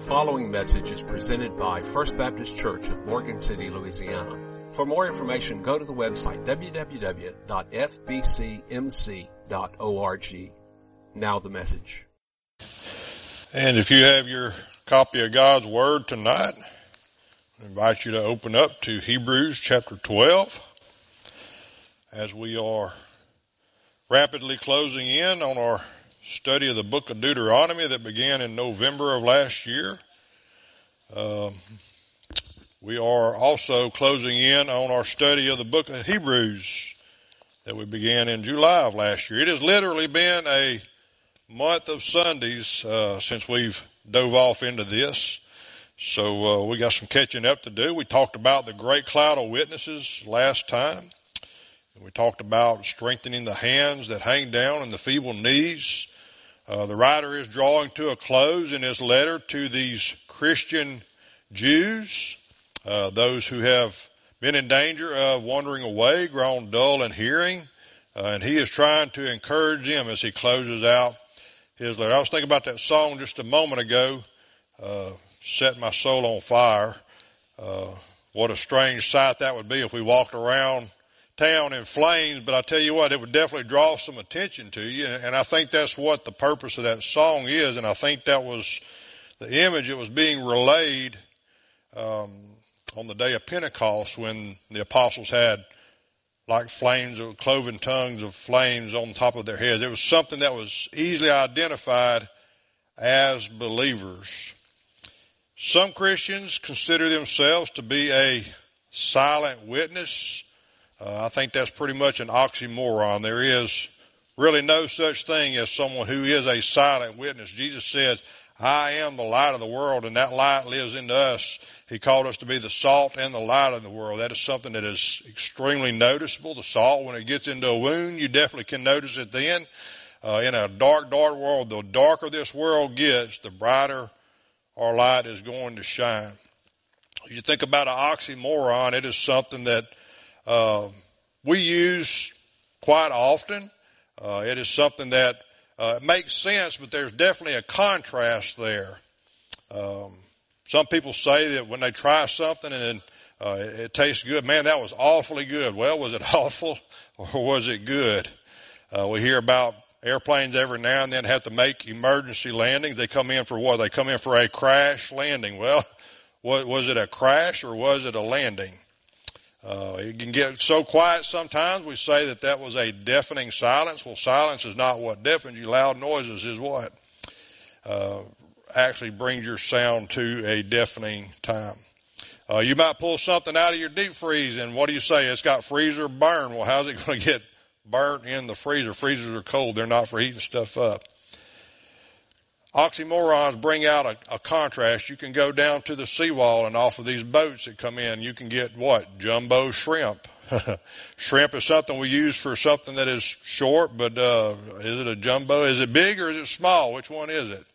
following message is presented by First Baptist Church of Morgan City, Louisiana. For more information, go to the website www.fbcmc.org. Now the message. And if you have your copy of God's Word tonight, I invite you to open up to Hebrews chapter 12 as we are rapidly closing in on our study of the book of Deuteronomy that began in November of last year. We are also closing in on our study of the book of Hebrews that we began in July of last year. It has literally been a month of Sundays since we've dove off into this. So we got some catching up to do. We talked about the great cloud of witnesses last time. And we talked about strengthening the hands that hang down and the feeble knees. The writer is drawing to a close in his letter to these Christian Jews, those who have been in danger of wandering away, grown dull in hearing, and he is trying to encourage them as he closes out his letter. I was thinking about that song just a moment ago, Set My Soul on Fire. What a strange sight that would be if we walked around town in flames, but I tell you what, it would definitely draw some attention to you, and I think that's what the purpose of that song is, and I think that was the image that was being relayed on the day of Pentecost when the apostles had like flames of cloven tongues of flames on top of their heads. It was something that was easily identified as believers. Some Christians consider themselves to be a silent witness. I think that's pretty much an oxymoron. There is really no such thing as someone who is a silent witness. Jesus said, I am the light of the world, and that light lives into us. He called us to be the salt and the light of the world. That is something that is extremely noticeable. The salt, when it gets into a wound, you definitely can notice it then. In a dark, dark world, the darker this world gets, the brighter our light is going to shine. You think about an oxymoron, it is something that we use quite often. It is something that makes sense, but there's definitely a contrast there. Some people say that when they try something and it tastes good, man, that was awfully good. Well, was it awful or was it good? We hear about airplanes every now and then have to make emergency landings. They come in for what? They come in for a crash landing. Well, was it a crash or was it a landing? It can get so quiet sometimes we say that was a deafening silence. Well, silence is not what deafens you. Loud noises is what actually brings your sound to a deafening time. You might pull something out of your deep freeze, and what do you say? It's got freezer burn. Well, how's it going to get burnt in the freezer? Freezers are cold. They're not for heating stuff up. Oxymorons bring out a contrast. You can go down to the seawall, and off of these boats that come in, you can get what? Jumbo shrimp. Shrimp is something we use for something that is short, but is it a jumbo? Is it big or is it small? Which one is it?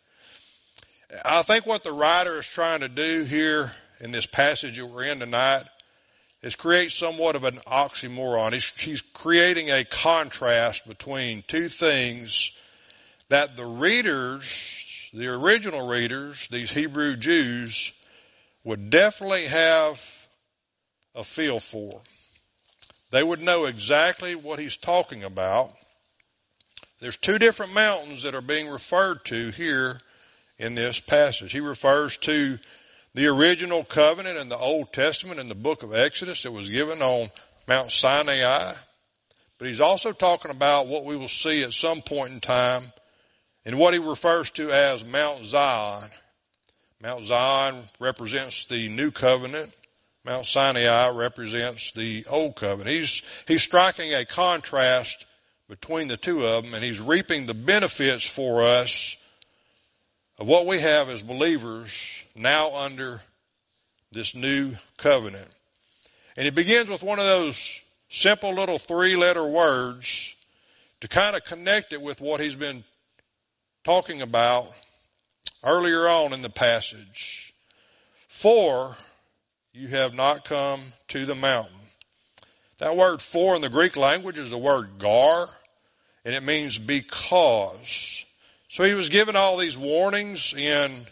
I think what the writer is trying to do here in this passage that we're in tonight is create somewhat of an oxymoron. He's creating a contrast between two things that the readers, the original readers, these Hebrew Jews, would definitely have a feel for. They would know exactly what he's talking about. There's two different mountains that are being referred to here in this passage. He refers to the original covenant in the Old Testament in the book of Exodus that was given on Mount Sinai. But he's also talking about what we will see at some point in time in what he refers to as Mount Zion. Mount Zion represents the new covenant. Mount Sinai represents the old covenant. He's striking a contrast between the two of them, and he's reaping the benefits for us of what we have as believers now under this new covenant. And he begins with one of those simple little three-letter words to kind of connect it with what he's been talking about earlier on in the passage. For you have not come to the mountain. That word for in the Greek language is the word gar, and it means because. So he was given all these warnings in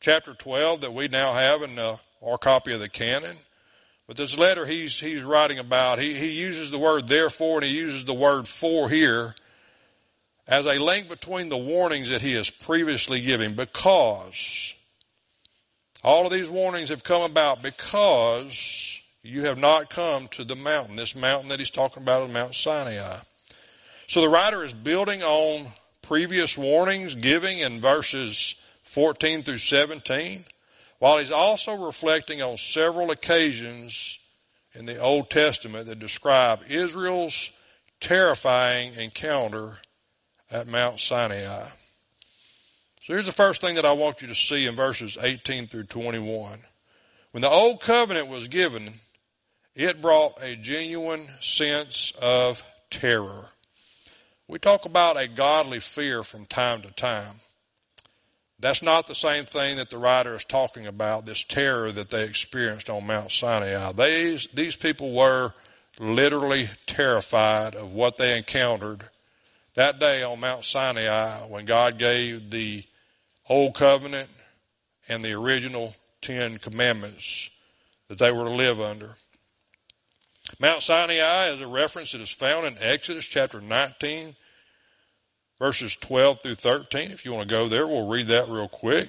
chapter 12 that we now have in our copy of the canon. But this letter he's writing about, he uses the word therefore, and he uses the word for here as a link between the warnings that he has previously given, because all of these warnings have come about because you have not come to the mountain. This mountain that he's talking about is Mount Sinai. So the writer is building on previous warnings giving in verses 14 through 17, while he's also reflecting on several occasions in the Old Testament that describe Israel's terrifying encounter at Mount Sinai. So here's the first thing that I want you to see in verses 18 through 21. When the Old Covenant was given, it brought a genuine sense of terror. We talk about a godly fear from time to time. That's not the same thing that the writer is talking about, this terror that they experienced on Mount Sinai. These people were literally terrified of what they encountered that day on Mount Sinai when God gave the Old Covenant and the original 10 Commandments that they were to live under. Mount Sinai is a reference that is found in Exodus chapter 19, verses 12 through 13. If you want to go there, we'll read that real quick.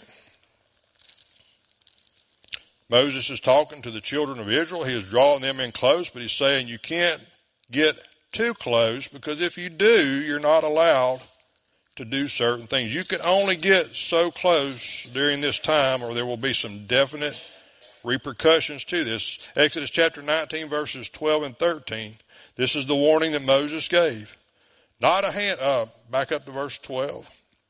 Moses is talking to the children of Israel. He is drawing them in close, but he's saying you can't get too close, because if you do, you're not allowed to do certain things. You can only get so close during this time, or there will be some definite repercussions to this. Exodus chapter 19, verses 12 and 13. This is the warning that Moses gave. Back up to verse 12.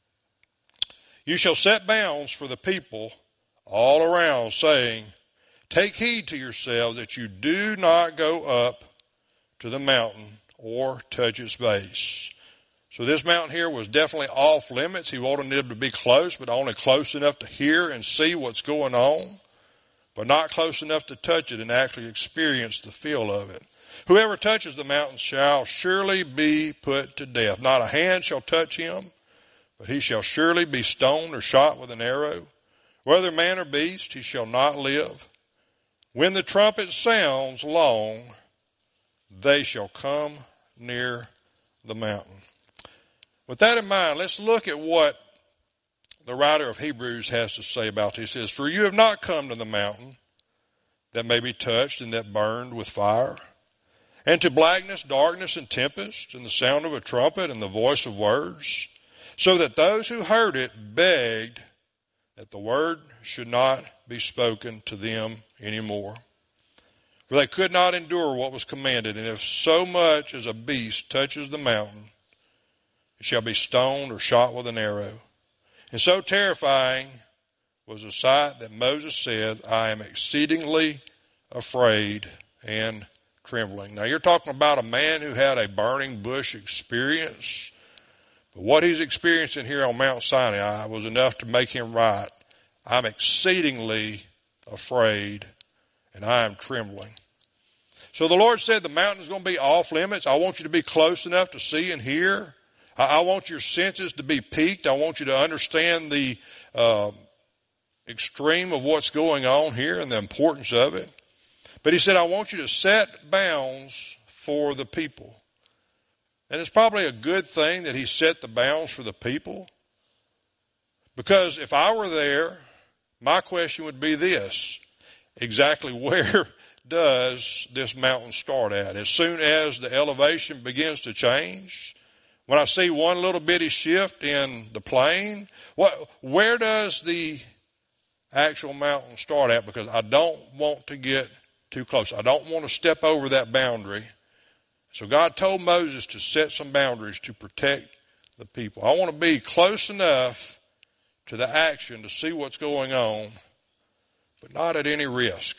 You shall set bounds for the people all around, saying, take heed to yourselves that you do not go up to the mountain or touch its base. So this mountain here was definitely off limits. He wanted them to be close, but only close enough to hear and see what's going on, but not close enough to touch it and actually experience the feel of it. Whoever touches the mountain shall surely be put to death. Not a hand shall touch him, but he shall surely be stoned or shot with an arrow. Whether man or beast, he shall not live. When the trumpet sounds long, they shall come near the mountain. With that in mind, let's look at what the writer of Hebrews has to say about this. He says, for you have not come to the mountain that may be touched and that burned with fire, and to blackness, darkness, and tempest, and the sound of a trumpet and the voice of words, so that those who heard it begged that the word should not be spoken to them anymore. For they could not endure what was commanded, and if so much as a beast touches the mountain, it shall be stoned or shot with an arrow. And so terrifying was the sight that Moses said, I am exceedingly afraid and trembling. Now you're talking about a man who had a burning bush experience, but what he's experiencing here on Mount Sinai was enough to make him write, I'm exceedingly afraid and I am trembling. So the Lord said the mountain is going to be off limits. I want you to be close enough to see and hear. I want your senses to be piqued. I want you to understand the extreme of what's going on here and the importance of it. But he said, I want you to set bounds for the people. And it's probably a good thing that he set the bounds for the people. Because if I were there, my question would be this. Exactly where does this mountain start at? As soon as the elevation begins to change, when I see one little bitty shift in the plane, where does the actual mountain start at? Because I don't want to get too close. I don't want to step over that boundary. So God told Moses to set some boundaries to protect the people. I want to be close enough to the action to see what's going on, but not at any risk.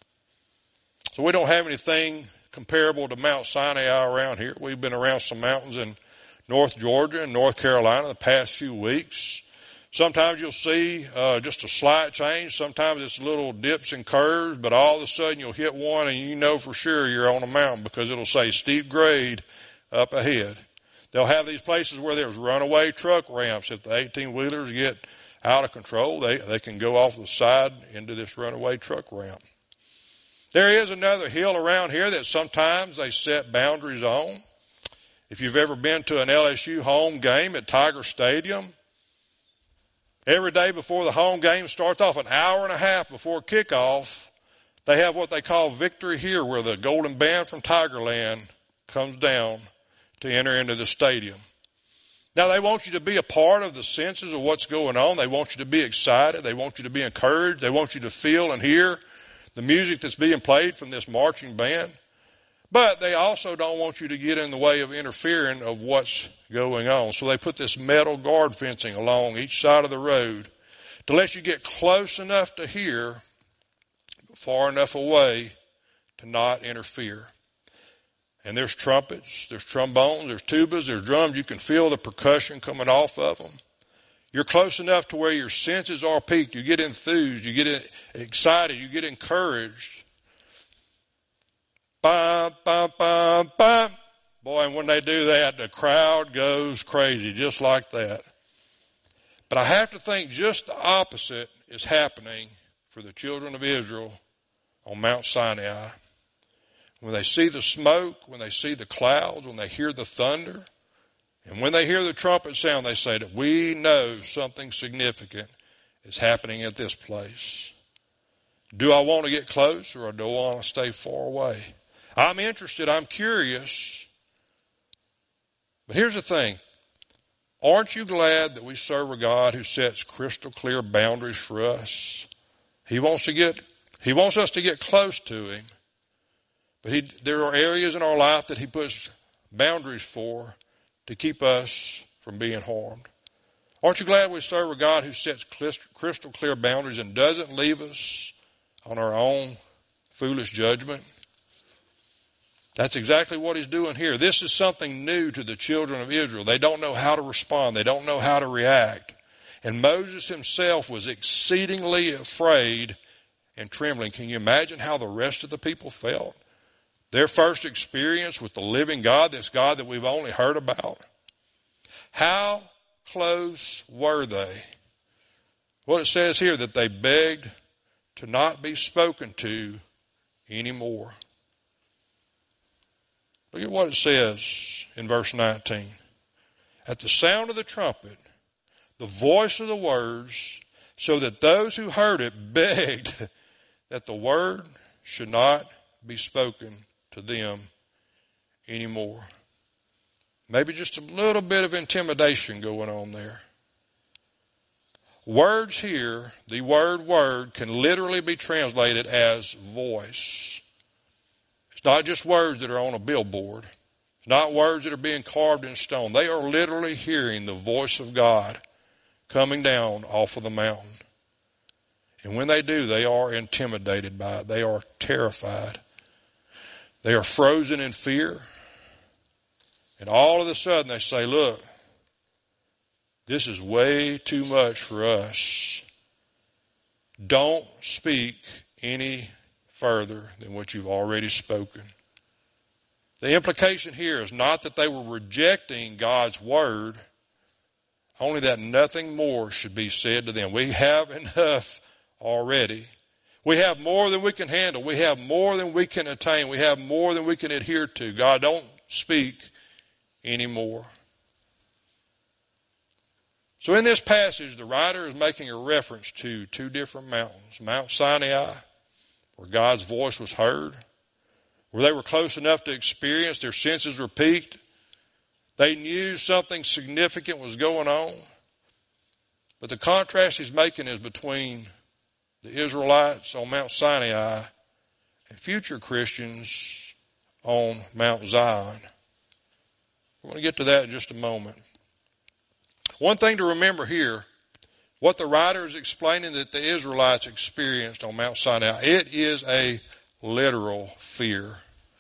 So we don't have anything comparable to Mount Sinai around here. We've been around some mountains in North Georgia and North Carolina the past few weeks. Sometimes you'll see just a slight change. Sometimes it's little dips and curves, but all of a sudden you'll hit one and you know for sure you're on a mountain because it'll say steep grade up ahead. They'll have these places where there's runaway truck ramps if the 18-wheelers get out of control, they can go off the side into this runaway truck ramp. There is another hill around here that sometimes they set boundaries on. If you've ever been to an LSU home game at Tiger Stadium, every day before the home game starts off, an hour and a half before kickoff, they have what they call Victory Here, where the golden band from Tigerland comes down to enter into the stadium. Now, they want you to be a part of the senses of what's going on. They want you to be excited. They want you to be encouraged. They want you to feel and hear the music that's being played from this marching band. But they also don't want you to get in the way of interfering of what's going on. So they put this metal guard fencing along each side of the road to let you get close enough to hear, but far enough away to not interfere. And there's trumpets, there's trombones, there's tubas, there's drums. You can feel the percussion coming off of them. You're close enough to where your senses are piqued. You get enthused. You get excited. You get encouraged. Bum, bum, bum, bum. Boy, and when they do that, the crowd goes crazy, just like that. But I have to think just the opposite is happening for the children of Israel on Mount Sinai. When they see the smoke, when they see the clouds, when they hear the thunder, and when they hear the trumpet sound, they say that we know something significant is happening at this place. Do I want to get close, or do I want to stay far away? I'm interested. I'm curious. But here's the thing. Aren't you glad that we serve a God who sets crystal clear boundaries for us? He wants us to get close to him. But there are areas in our life that he puts boundaries for to keep us from being harmed. Aren't you glad we serve a God who sets crystal clear boundaries and doesn't leave us on our own foolish judgment? That's exactly what he's doing here. This is something new to the children of Israel. They don't know how to respond. They don't know how to react. And Moses himself was exceedingly afraid and trembling. Can you imagine how the rest of the people felt? Their first experience with the living God, this God that we've only heard about. How close were they? What it says here, that they begged to not be spoken to anymore. Look at what it says in verse 19. At the sound of the trumpet, the voice of the words, so that those who heard it begged that the word should not be spoken to them anymore. Maybe just a little bit of intimidation going on there. Words here, the word can literally be translated as voice. It's not just words that are on a billboard. It's not words that are being carved in stone. They are literally hearing the voice of God coming down off of the mountain. And when they do, they are intimidated by it. They are terrified. They are frozen in fear. And all of a sudden they say, look, this is way too much for us. Don't speak any further than what you've already spoken. The implication here is not that they were rejecting God's word, only that nothing more should be said to them. We have enough already. We have more than we can handle. We have more than we can attain. We have more than we can adhere to. God, don't speak anymore. So in this passage, the writer is making a reference to two different mountains. Mount Sinai, where God's voice was heard, where they were close enough to experience, their senses were piqued. They knew something significant was going on. But the contrast he's making is between the Israelites on Mount Sinai and future Christians on Mount Zion. We're going to get to that in just a moment. One thing to remember here, what the writer is explaining that the Israelites experienced on Mount Sinai, it is a literal fear.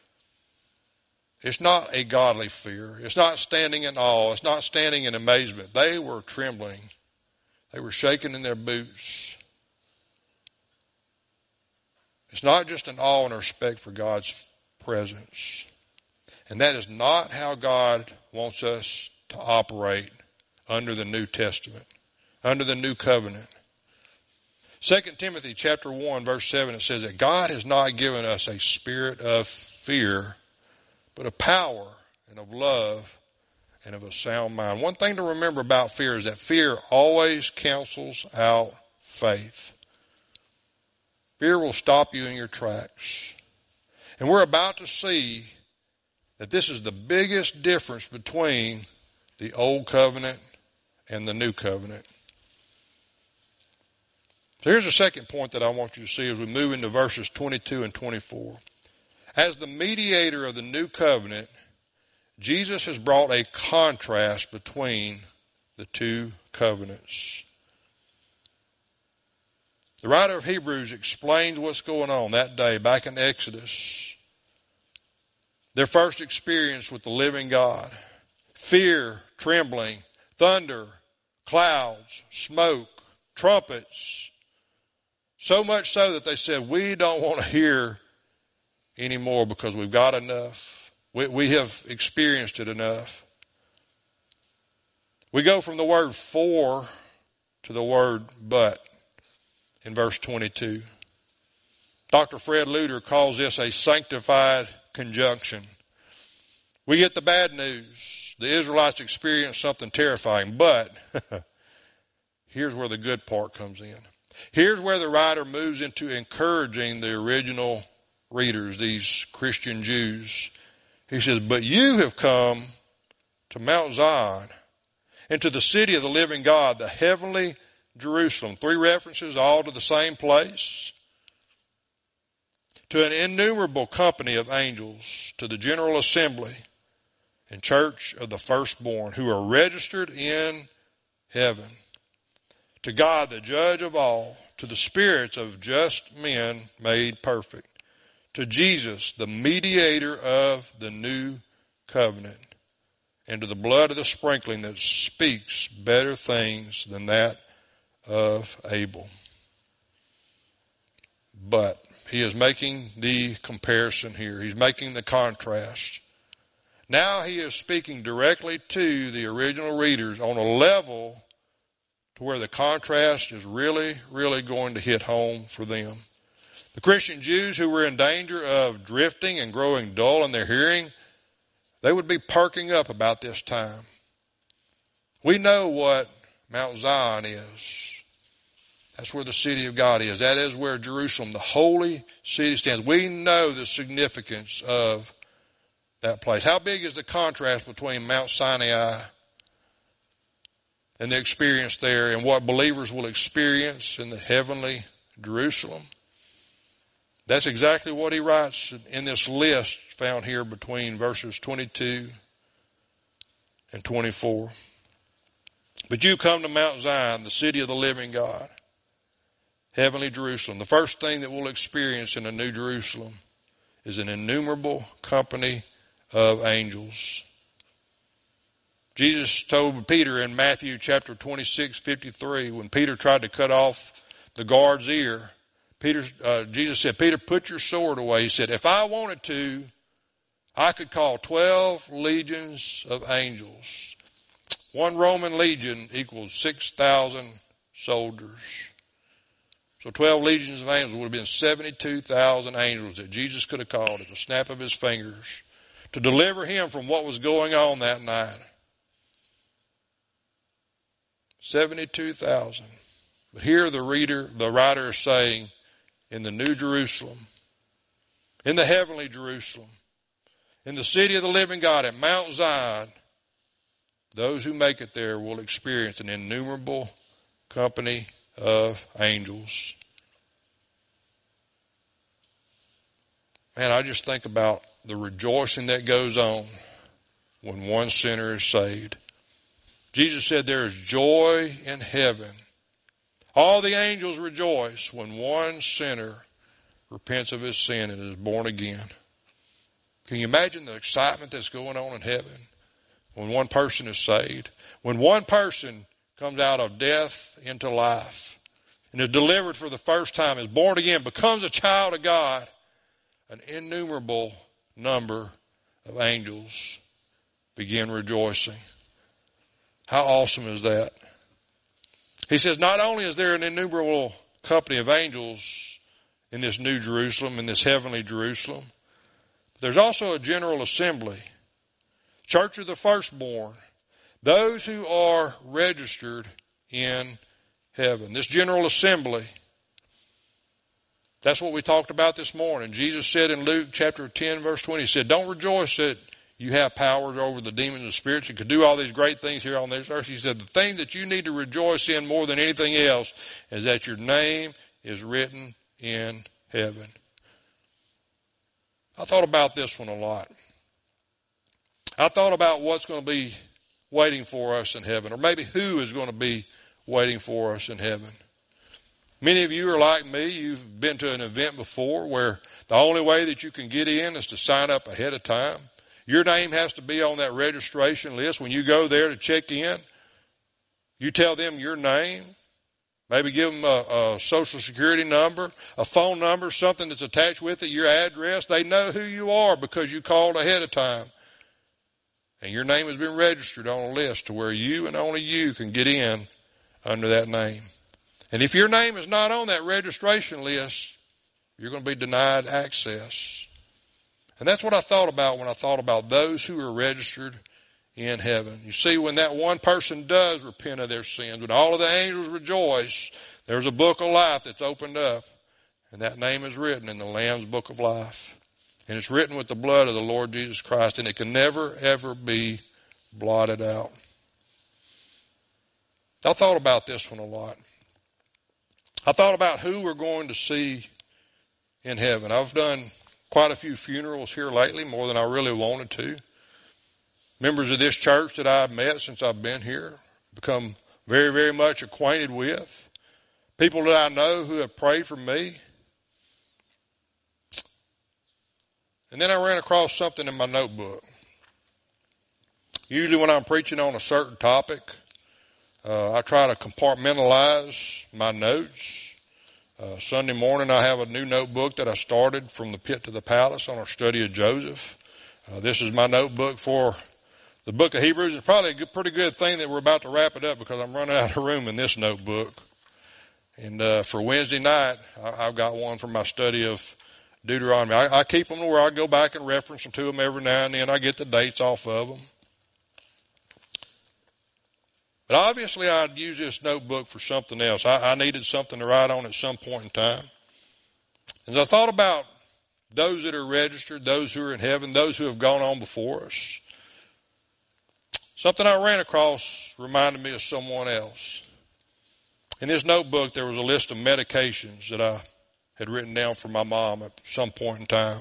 It's not a godly fear. It's not standing in awe. It's not standing in amazement. They were trembling. They were shaking in their boots. It's not just an awe and respect for God's presence. And that is not how God wants us to operate under the New Testament. under the new covenant. 2 Timothy chapter 1, verse 7, it says that God has not given us a spirit of fear, but of power and of love and of a sound mind. One thing to remember about fear is that fear always cancels out faith. Fear will stop you in your tracks. And we're about to see that this is the biggest difference between the old covenant and the new covenant. So here's the second point that I want you to see as we move into verses 22 and 24. As the mediator of the new covenant, Jesus has brought a contrast between the two covenants. The writer of Hebrews explains what's going on that day back in Exodus. Their first experience with the living God. Fear, trembling, thunder, clouds, smoke, trumpets. So much so that they said, we don't want to hear anymore because we've got enough. We have experienced it enough. We go from the word for to the word but in verse 22. Dr. Fred Luter calls this a sanctified conjunction. We get the bad news. The Israelites experienced something terrifying, but here's where the good part comes in. Here's where the writer moves into encouraging the original readers, these Christian Jews. He says, but you have come to Mount Zion and to the city of the living God, the heavenly Jerusalem. 3 references all to the same place. To an innumerable company of angels, to the general assembly and church of the firstborn who are registered in heaven. To God, the judge of all, to the spirits of just men made perfect, to Jesus, the mediator of the new covenant, and to the blood of the sprinkling that speaks better things than that of Abel. But he is making the comparison here. He's making the contrast. Now he is speaking directly to the original readers on a level to where the contrast is really, really going to hit home for them. The Christian Jews who were in danger of drifting and growing dull in their hearing, they would be perking up about this time. We know what Mount Zion is. That's where the city of God is. That is where Jerusalem, the holy city, stands. We know the significance of that place. How big is the contrast between Mount Sinai and the experience there and what believers will experience in the heavenly Jerusalem? That's exactly what he writes in this list found here between verses 22 and 24. But you come to Mount Zion, the city of the living God, heavenly Jerusalem. The first thing that we'll experience in the New Jerusalem is an innumerable company of angels. Jesus told Peter in Matthew chapter 26:53, when Peter tried to cut off the guard's ear, Jesus said, Peter, put your sword away. He said, if I wanted to, I could call 12 legions of angels. One Roman legion equals 6,000 soldiers. So 12 legions of angels would have been 72,000 angels that Jesus could have called at the snap of his fingers to deliver him from what was going on that night. 72,000. But here the writer is saying, in the New Jerusalem, in the heavenly Jerusalem, in the city of the living God at Mount Zion, those who make it there will experience an innumerable company of angels. Man, I just think about the rejoicing that goes on when one sinner is saved. Jesus said there is joy in heaven. All the angels rejoice when one sinner repents of his sin and is born again. Can you imagine the excitement that's going on in heaven when one person is saved? When one person comes out of death into life and is delivered for the first time, is born again, becomes a child of God, an innumerable number of angels begin rejoicing. How awesome is that? He says, not only is there an innumerable company of angels in this new Jerusalem, in this heavenly Jerusalem, but there's also a general assembly, church of the firstborn, those who are registered in heaven. This general assembly, that's what we talked about this morning. Jesus said in Luke chapter 10, verse 20, he said, don't rejoice that you have power over the demons and spirits. You could do all these great things here on this earth. He said, the thing that you need to rejoice in more than anything else is that your name is written in heaven. I thought about this one a lot. I thought about what's going to be waiting for us in heaven, or maybe who is going to be waiting for us in heaven. Many of you are like me. You've been to an event before where the only way that you can get in is to sign up ahead of time. Your name has to be on that registration list. When you go there to check in, you tell them your name, maybe give them a social security number, a phone number, something that's attached with it, your address. They know who you are because you called ahead of time. And your name has been registered on a list to where you and only you can get in under that name. And if your name is not on that registration list, you're going to be denied access. And that's what I thought about when I thought about those who are registered in heaven. You see, when that one person does repent of their sins, when all of the angels rejoice, there's a book of life that's opened up, and that name is written in the Lamb's book of life. And it's written with the blood of the Lord Jesus Christ, and it can never, ever be blotted out. I thought about this one a lot. I thought about who we're going to see in heaven. I've done quite a few funerals here lately, more than I really wanted to. Members of this church that I've met since I've been here, become very, very much acquainted with. People that I know who have prayed for me. And then I ran across something in my notebook. Usually when I'm preaching on a certain topic, I try to compartmentalize my notes. Sunday morning I have a new notebook that I started from the pit to the palace on our study of Joseph. This is my notebook for the book of Hebrews. It's probably a pretty good thing that we're about to wrap it up because I'm running out of room in this notebook. And for Wednesday night, I've got one for my study of Deuteronomy. I keep them to where I go back and reference them to them every now and then. I get the dates off of them. But obviously I'd use this notebook for something else. I needed something to write on at some point in time. As I thought about those that are registered, those who are in heaven, those who have gone on before us, something I ran across reminded me of someone else. In this notebook there was a list of medications that I had written down for my mom at some point in time.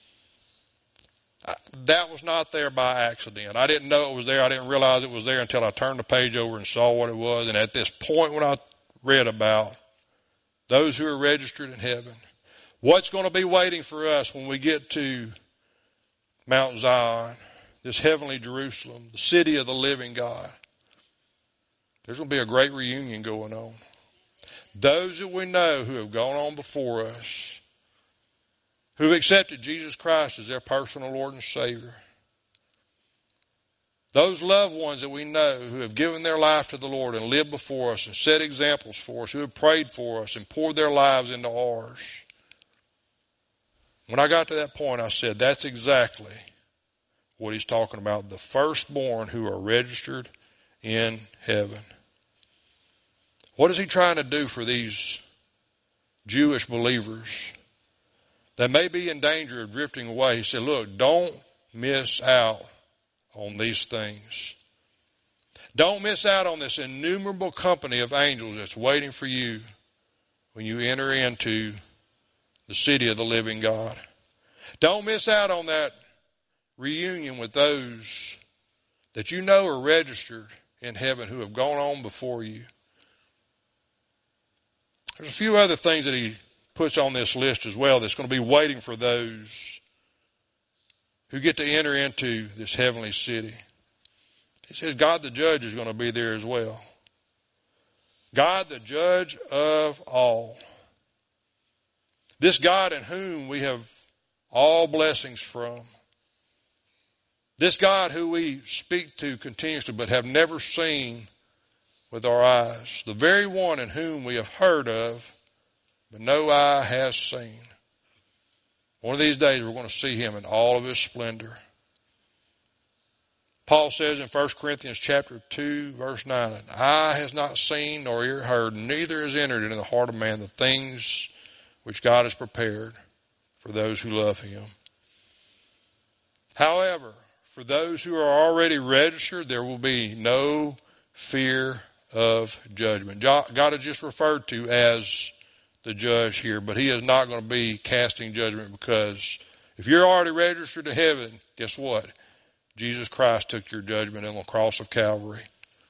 That was not there by accident. I didn't know it was there. I didn't realize it was there until I turned the page over and saw what it was. And at this point when I read about those who are registered in heaven, what's going to be waiting for us when we get to Mount Zion, this heavenly Jerusalem, the city of the living God, there's going to be a great reunion going on. Those that we know who have gone on before us, who've accepted Jesus Christ as their personal Lord and Savior. Those loved ones that we know who have given their life to the Lord and lived before us and set examples for us, who have prayed for us and poured their lives into ours. When I got to that point, I said, that's exactly what he's talking about. The firstborn who are registered in heaven. What is he trying to do for these Jewish believers that may be in danger of drifting away? He said, look, don't miss out on these things. Don't miss out on this innumerable company of angels that's waiting for you when you enter into the city of the living God. Don't miss out on that reunion with those that you know are registered in heaven who have gone on before you. There's a few other things that he puts on this list as well that's going to be waiting for those who get to enter into this heavenly city. He says God the judge is going to be there as well. God the judge of all. This God in whom we have all blessings from. This God who we speak to continuously but have never seen with our eyes, the very one in whom we have heard of, but no eye has seen. One of these days we're going to see him in all of his splendor. Paul says in 1 Corinthians chapter 2, verse 9, eye has not seen nor ear heard, neither has entered into the heart of man the things which God has prepared for those who love him. However, for those who are already registered, there will be no fear of judgment. God is just referred to as the judge here, but he is not going to be casting judgment, because if you're already registered to heaven, guess what? Jesus Christ took your judgment on the cross of Calvary.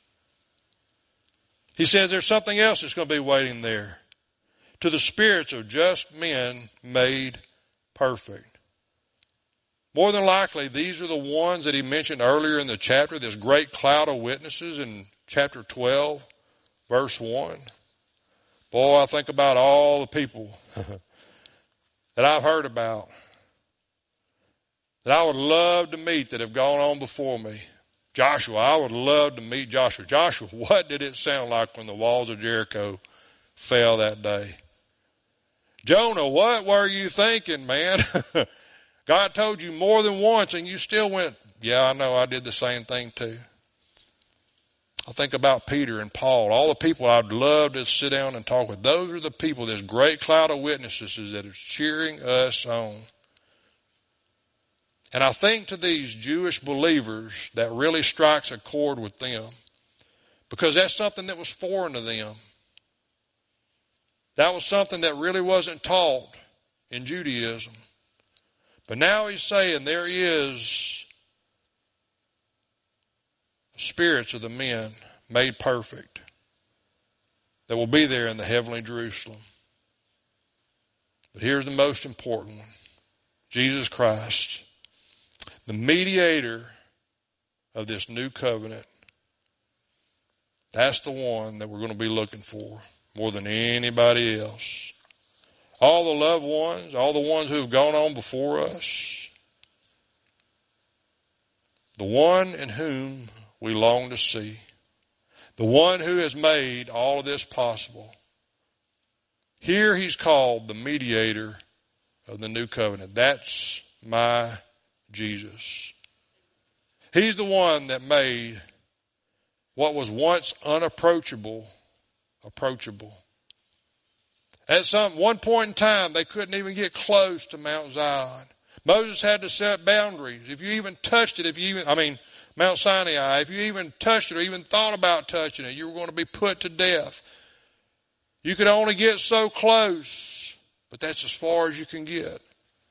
He says there's something else that's going to be waiting there. To the spirits of just men made perfect. More than likely, these are the ones that he mentioned earlier in the chapter, this great cloud of witnesses in chapter 12, verse 1. Boy, I think about all the people that I've heard about, that I would love to meet, that have gone on before me. Joshua, I would love to meet Joshua. Joshua, what did it sound like when the walls of Jericho fell that day? Jonah, what were you thinking, man? God told you more than once and you still went, yeah, I know, I did the same thing too. I think about Peter and Paul, all the people I'd love to sit down and talk with. Those are the people, this great cloud of witnesses that are cheering us on. And I think to these Jewish believers, that really strikes a chord with them, because that's something that was foreign to them. That was something that really wasn't taught in Judaism. But now he's saying there is spirits of the men made perfect that will be there in the heavenly Jerusalem. But here's the most important one. Jesus Christ, the mediator of this new covenant. That's the one that we're going to be looking for more than anybody else. All the loved ones, all the ones who have gone on before us, the one in whom we long to see, the one who has made all of this possible. Here he's called the mediator of the new covenant. That's my Jesus. He's the one that made what was once unapproachable approachable. At one point in time, they couldn't even get close to Mount Zion. Moses had to set boundaries. If you even touched it, Mount Sinai, if you even touched it or even thought about touching it, you were going to be put to death. You could only get so close, but that's as far as you can get.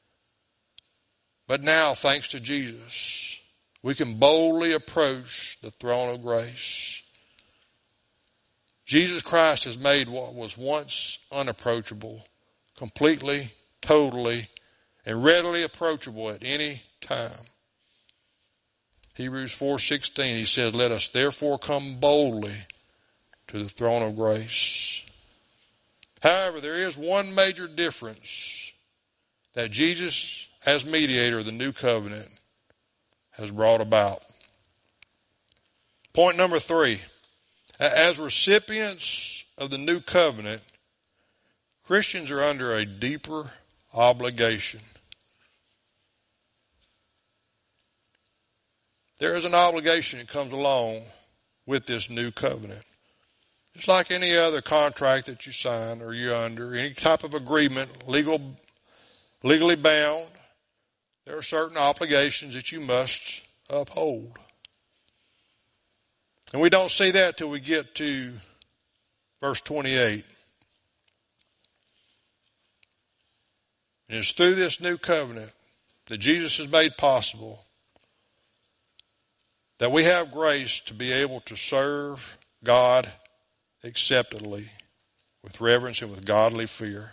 But now, thanks to Jesus, we can boldly approach the throne of grace. Jesus Christ has made what was once unapproachable completely, totally, and readily approachable at any time. Hebrews 4:16, he says, let us therefore come boldly to the throne of grace. However, there is one major difference that Jesus, as mediator of the new covenant, has brought about. Point number 3. As recipients of the new covenant, Christians are under a deeper obligation. There is an obligation that comes along with this new covenant. Just like any other contract that you sign or you're under, any type of agreement, legally bound, there are certain obligations that you must uphold. And we don't see that till we get to verse 28. And it's through this new covenant that Jesus has made possible that we have grace to be able to serve God acceptably, with reverence and with godly fear.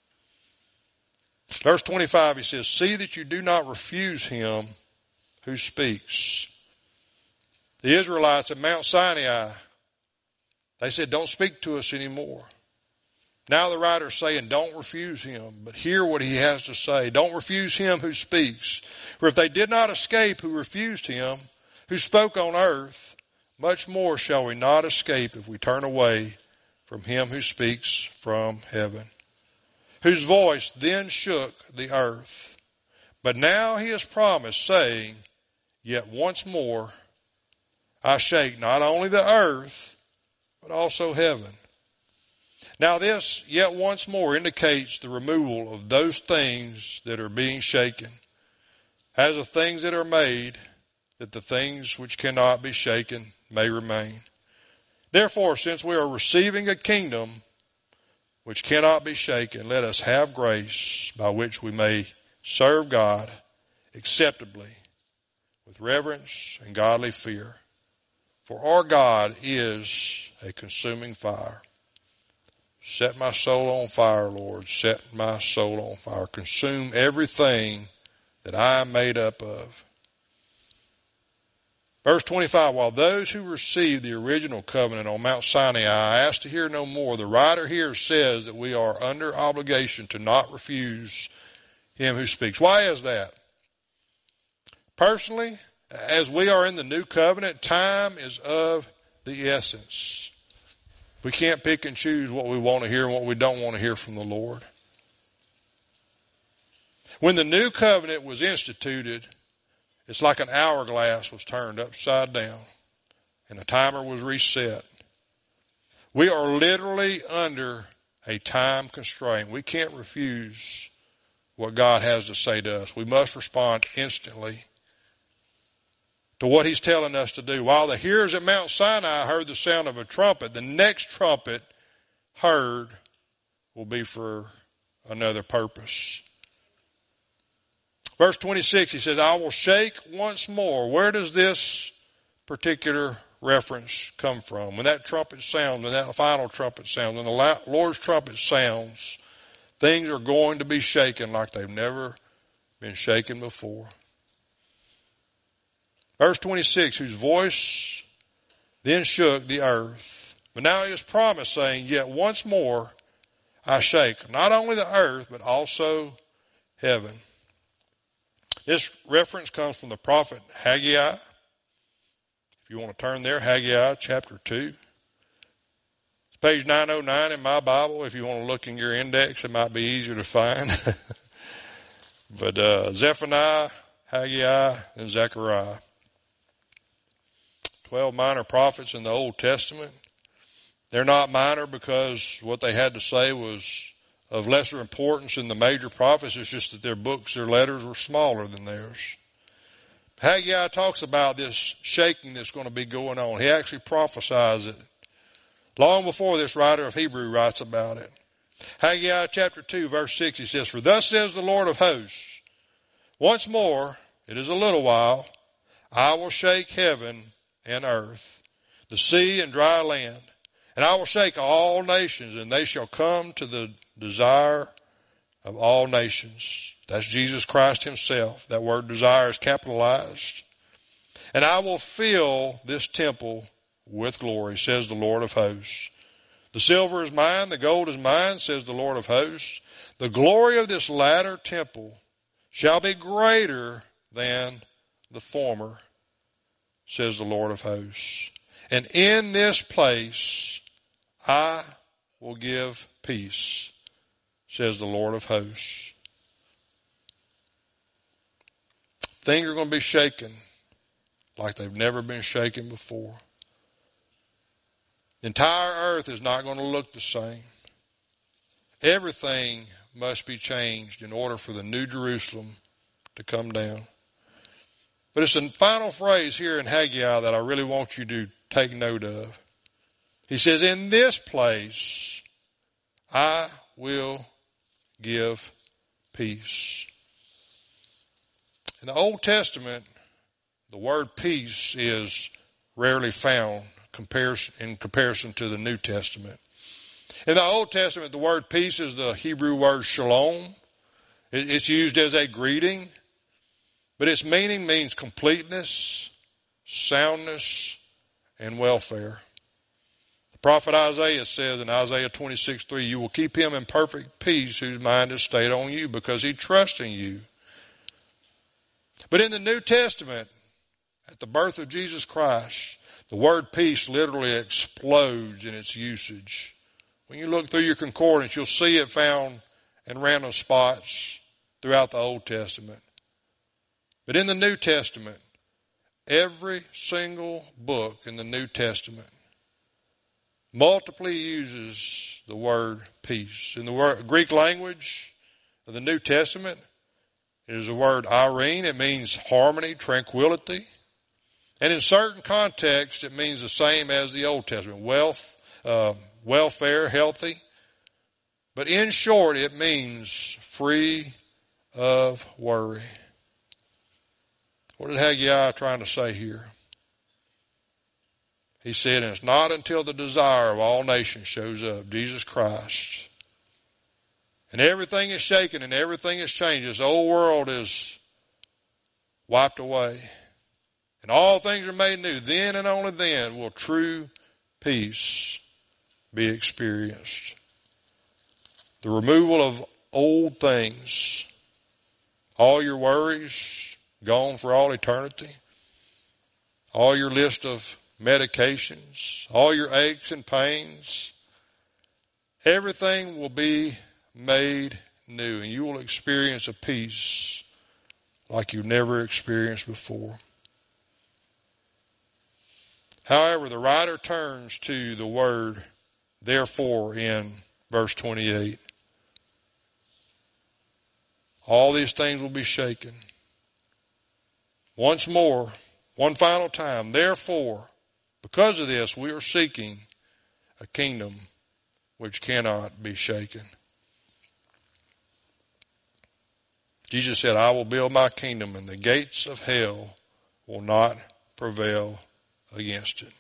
Verse 25, he says, see that you do not refuse him who speaks. The Israelites at Mount Sinai, they said, don't speak to us anymore. Now the writer's saying, don't refuse him, but hear what he has to say. Don't refuse him who speaks. For if they did not escape who refused him, who spoke on earth, much more shall we not escape if we turn away from him who speaks from heaven, whose voice then shook the earth. But now he has promised, saying, yet once more I shake not only the earth, but also heaven. Now this, yet once more, indicates the removal of those things that are being shaken, as of things that are made, that the things which cannot be shaken may remain. Therefore, since we are receiving a kingdom which cannot be shaken, let us have grace by which we may serve God acceptably with reverence and godly fear. For our God is a consuming fire. Set my soul on fire, Lord. Set my soul on fire. Consume everything that I am made up of. Verse 25, while those who received the original covenant on Mount Sinai asked to hear no more, the writer here says that we are under obligation to not refuse him who speaks. Why is that? Personally, as we are in the new covenant, time is of the essence. We can't pick and choose what we want to hear and what we don't want to hear from the Lord. When the new covenant was instituted, it's like an hourglass was turned upside down and a timer was reset. We are literally under a time constraint. We can't refuse what God has to say to us. We must respond instantly to what he's telling us to do. While the hearers at Mount Sinai heard the sound of a trumpet, the next trumpet heard will be for another purpose. Verse 26, he says, I will shake once more. Where does this particular reference come from? When that trumpet sounds, when that final trumpet sounds, when the Lord's trumpet sounds, things are going to be shaken like they've never been shaken before. Verse 26, whose voice then shook the earth. But now he has promised, saying, yet once more I shake, not only the earth, but also heaven. This reference comes from the prophet Haggai. If you want to turn there, Haggai chapter 2. It's page 909 in my Bible. If you want to look in your index, it might be easier to find. But Zephaniah, Haggai, and Zechariah. 12 minor prophets in the Old Testament. They're not minor because what they had to say was of lesser importance than the major prophets. It's just that their books, their letters were smaller than theirs. Haggai talks about this shaking that's going to be going on. He actually prophesies it long before this writer of Hebrew writes about it. Haggai chapter 2 verse 6, he says, for thus says the Lord of hosts, once more, it is a little while, I will shake heaven and earth, the sea and dry land, and I will shake all nations, and they shall come to the desire of all nations. That's Jesus Christ himself. That word desire is capitalized. And I will fill this temple with glory, says the Lord of hosts. The silver is mine, the gold is mine, says the Lord of hosts. The glory of this latter temple shall be greater than the former, says the Lord of hosts. And in this place I will give peace, says the Lord of hosts. Things are going to be shaken like they've never been shaken before. The entire earth is not going to look the same. Everything must be changed in order for the New Jerusalem to come down. But it's the final phrase here in Haggai that I really want you to take note of. He says, in this place I will give peace. In the Old Testament, the word peace is rarely found in comparison to the New Testament. In the Old Testament, the word peace is the Hebrew word shalom. It's used as a greeting, but its meaning means completeness, soundness, and welfare. The prophet Isaiah says in Isaiah 26:3, you will keep him in perfect peace whose mind is stayed on you because he trusts in you. But in the New Testament, at the birth of Jesus Christ, The word peace literally explodes in its usage. When you look through your concordance, you'll see it found in random spots throughout the Old Testament. But in the New Testament, every single book in the New Testament multiply uses the word peace. In the Greek language of the New Testament, it is the word irene. It means harmony, tranquility. And in certain contexts, it means the same as the Old Testament, welfare, healthy. But in short, it means free of worry. What is Haggai trying to say here? He said, and it's not until the desire of all nations shows up, Jesus Christ, and everything is shaken and everything is changed. This old world is wiped away. And all things are made new. Then and only then will true peace be experienced. The removal of old things. All your worries gone for all eternity. All your list of medications. All your aches and pains. Everything will be made new. And you will experience a peace like you've never experienced before. However, the writer turns to the word therefore in verse 28. All these things will be shaken. Once more, one final time. Therefore, because of this, we are seeking a kingdom which cannot be shaken. Jesus said, I will build my kingdom and the gates of hell will not prevail against it.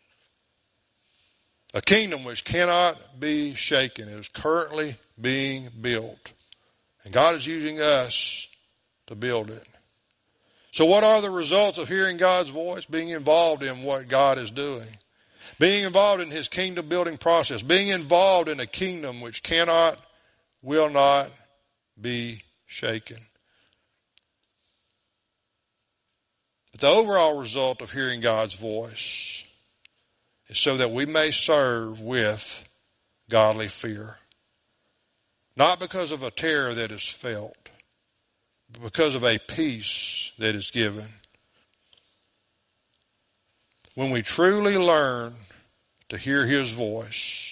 A kingdom which cannot be shaken is currently being built. And God is using us to build it. So what are the results of hearing God's voice? Being involved in what God is doing. Being involved in His kingdom building process. Being involved in a kingdom which cannot, will not be shaken. But the overall result of hearing God's voice is so that we may serve with godly fear. Not because of a terror that is felt, but because of a peace that is given. When we truly learn to hear His voice,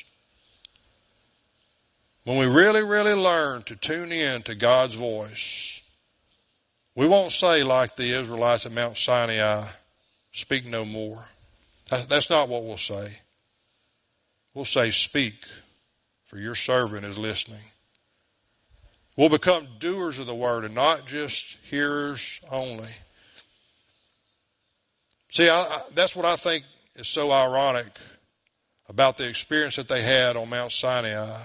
when we really, really learn to tune in to God's voice, we won't say like the Israelites at Mount Sinai, speak no more. That's not what we'll say. We'll say, speak, for your servant is listening. We'll become doers of the word and not just hearers only. See, that's what I think is so ironic about the experience that they had on Mount Sinai.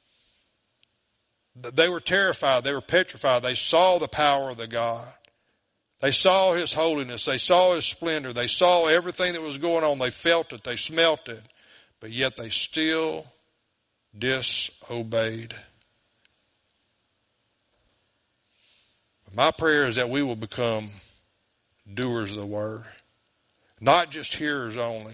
They were terrified. They were petrified. They saw the power of the God. They saw His holiness. They saw His splendor. They saw everything that was going on. They felt it. They smelt it. But yet they still disobeyed. My prayer is that we will become doers of the word, not just hearers only.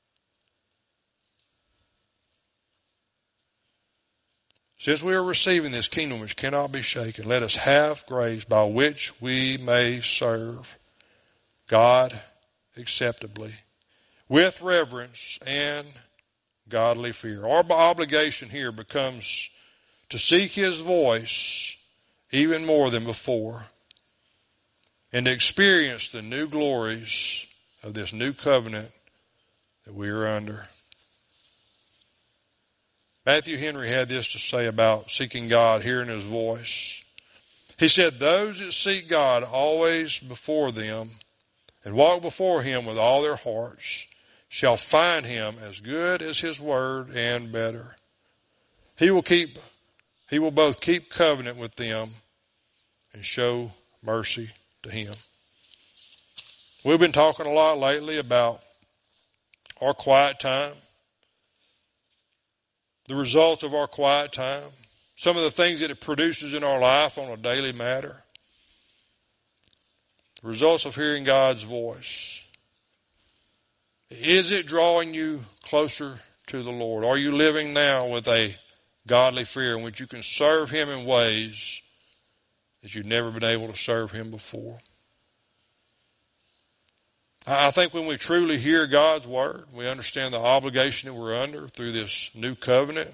Since we are receiving this kingdom which cannot be shaken, let us have grace by which we may serve God acceptably, with reverence and godly fear. Our obligation here becomes to seek His voice even more than before, and to experience the new glories of this new covenant that we are under. Matthew Henry had this to say about seeking God, hearing His voice. He said, those that seek God always before them and walk before Him with all their hearts shall find Him as good as His word and better. He will both keep covenant with them and show mercy to Him. We've been talking a lot lately about our quiet time, the results of our quiet time, some of the things that it produces in our life on a daily matter, the results of hearing God's voice. Is it drawing you closer to the Lord? Are you living now with a godly fear in which you can serve Him in ways that you've never been able to serve Him before? I think when we truly hear God's Word, we understand the obligation that we're under through this new covenant,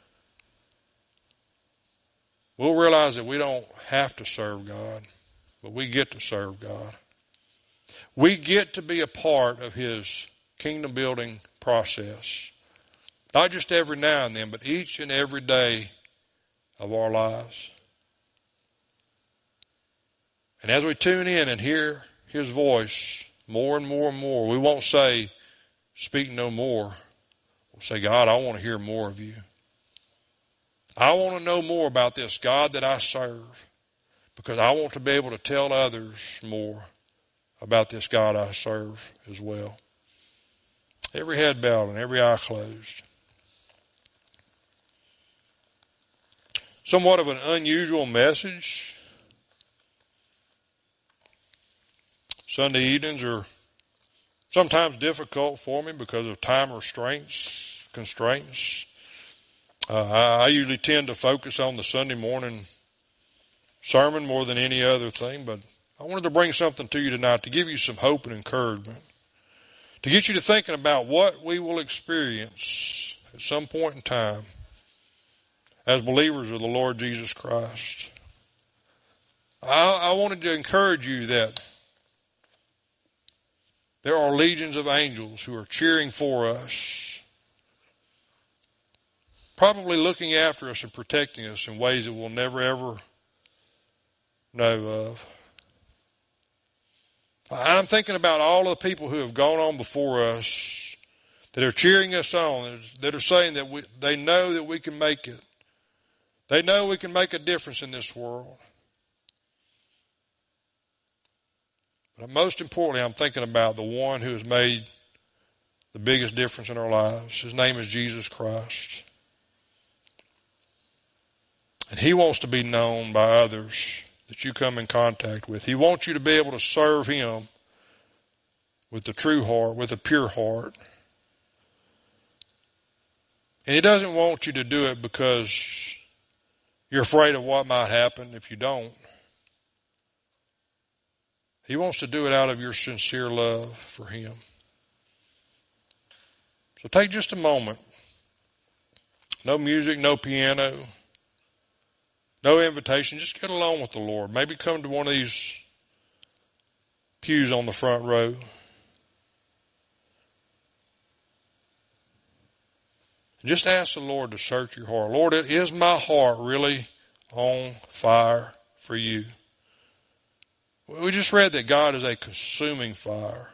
we'll realize that we don't have to serve God, but we get to serve God. We get to be a part of His kingdom building process. Not just every now and then, but each and every day of our lives. And as we tune in and hear His voice more and more and more, we won't say, speak no more. We'll say, God, I want to hear more of you. I want to know more about this God that I serve, because I want to be able to tell others more about this God I serve as well. Every head bowed and every eye closed. Somewhat of an unusual message. Sunday evenings are sometimes difficult for me because of time constraints. I usually tend to focus on the Sunday morning sermon more than any other thing, but I wanted to bring something to you tonight to give you some hope and encouragement, to get you to thinking about what we will experience at some point in time as believers of the Lord Jesus Christ. I wanted to encourage you that there are legions of angels who are cheering for us, probably looking after us and protecting us in ways that we'll never ever know of. I'm thinking about all of the people who have gone on before us that are cheering us on, that are saying that they know that we can make it. They know we can make a difference in this world. But most importantly, I'm thinking about the one who has made the biggest difference in our lives. His name is Jesus Christ. And He wants to be known by others that you come in contact with. He wants you to be able to serve Him with the true heart, with a pure heart. And He doesn't want you to do it because you're afraid of what might happen if you don't. He wants to do it out of your sincere love for Him. So take just a moment. No music, no piano, no invitation. Just get along with the Lord. Maybe come to one of these pews on the front row. Just ask the Lord to search your heart. Lord, is my heart really on fire for you? We just read that God is a consuming fire.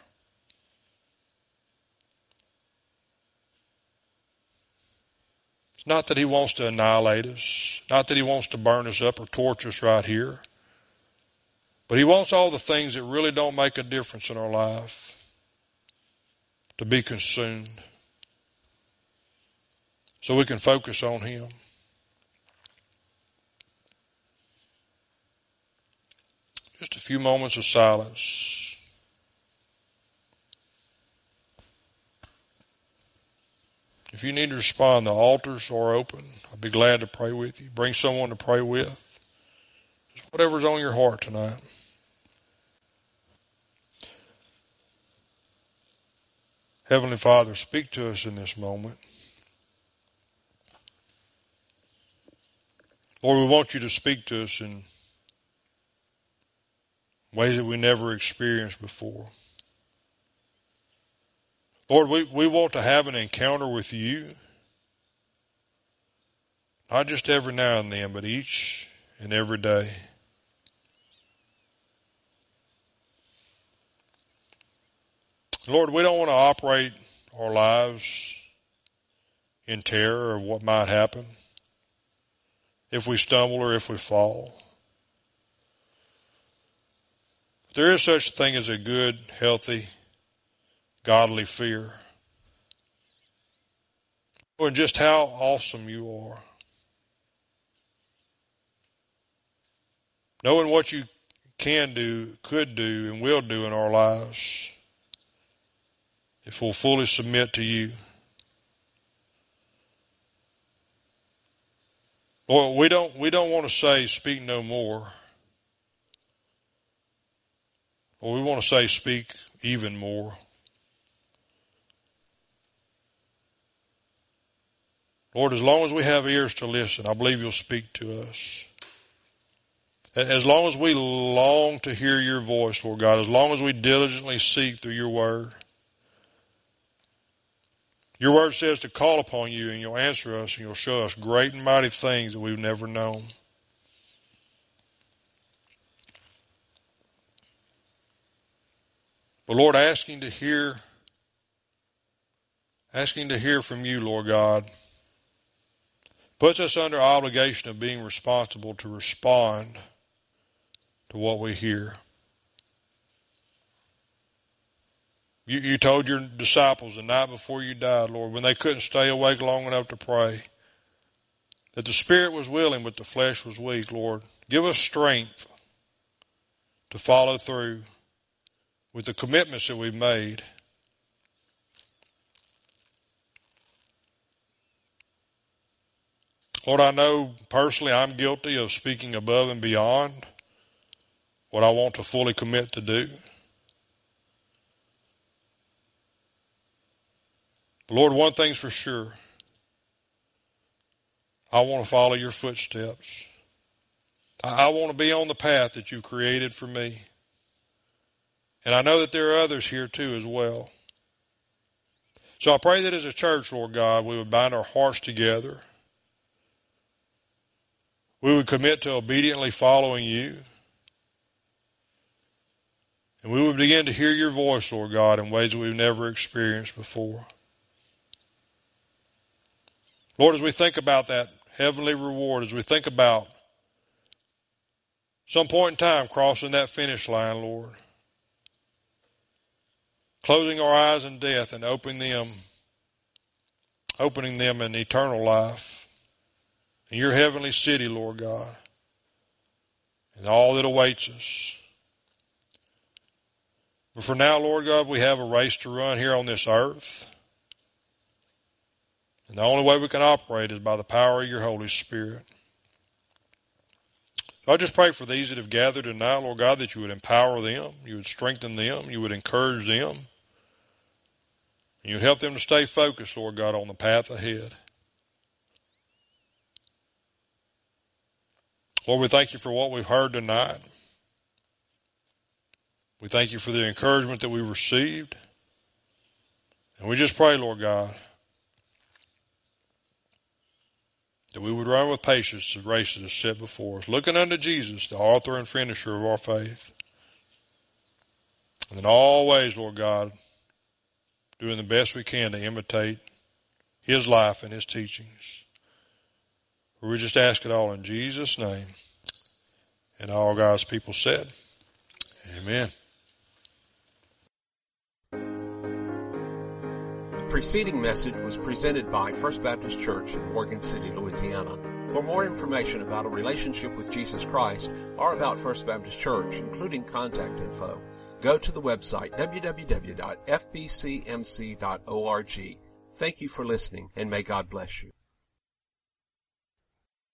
It's not that He wants to annihilate us, not that He wants to burn us up or torture us right here, but He wants all the things that really don't make a difference in our life to be consumed so we can focus on Him. Just a few moments of silence. If you need to respond, the altars are open. I'll be glad to pray with you. Bring someone to pray with. Just whatever's on your heart tonight. Heavenly Father, speak to us in this moment. Lord, we want you to speak to us in ways that we never experienced before. Lord, we want to have an encounter with you, not just every now and then, but each and every day. Lord, we don't want to operate our lives in terror of what might happen if we stumble or if we fall. There is such a thing as a good, healthy, godly fear. And just how awesome you are. Knowing what you can do, could do, and will do in our lives. if we'll fully submit to you. Lord, we don't want to say, speak no more. Or we want to say, speak even more. Lord, as long as we have ears to listen, I believe you'll speak to us. As long as we long to hear your voice, Lord God, as long as we diligently seek through your word. Your word says to call upon you and you'll answer us and you'll show us great and mighty things that we've never known. But Lord, asking to hear from you, Lord God, puts us under obligation of being responsible to respond to what we hear. You told your disciples the night before you died, Lord, when they couldn't stay awake long enough to pray, that the spirit was willing but the flesh was weak, Lord. Give us strength to follow through with the commitments that we've made. Lord, I know personally I'm guilty of speaking above and beyond what I want to fully commit to do. But Lord, one thing's for sure. I want to follow your footsteps. I want to be on the path that you've created for me. And I know that there are others here too as well. So I pray that as a church, Lord God, we would bind our hearts together. We would commit to obediently following you. And we would begin to hear your voice, Lord God, in ways that we've never experienced before. Lord, as we think about that heavenly reward, as we think about some point in time crossing that finish line, Lord, closing our eyes in death and opening them in eternal life in your heavenly city, Lord God, and all that awaits us. But for now, Lord God, we have a race to run here on this earth. And the only way we can operate is by the power of your Holy Spirit. So I just pray for these that have gathered tonight, Lord God, that you would empower them, you would strengthen them, you would encourage them, and you would help them to stay focused, Lord God, on the path ahead. Lord, we thank you for what we've heard tonight. We thank you for the encouragement that we received. And we just pray, Lord God, that we would run with patience the race that is set before us, looking unto Jesus, the author and finisher of our faith. And in all ways, Lord God, doing the best we can to imitate his life and his teachings. We just ask it all in Jesus' name. And all God's people said, amen. The preceding message was presented by First Baptist Church in Morgan City, Louisiana. For more information about a relationship with Jesus Christ or about First Baptist Church, including contact info, go to the website www.fbcmc.org. Thank you for listening, and may God bless you.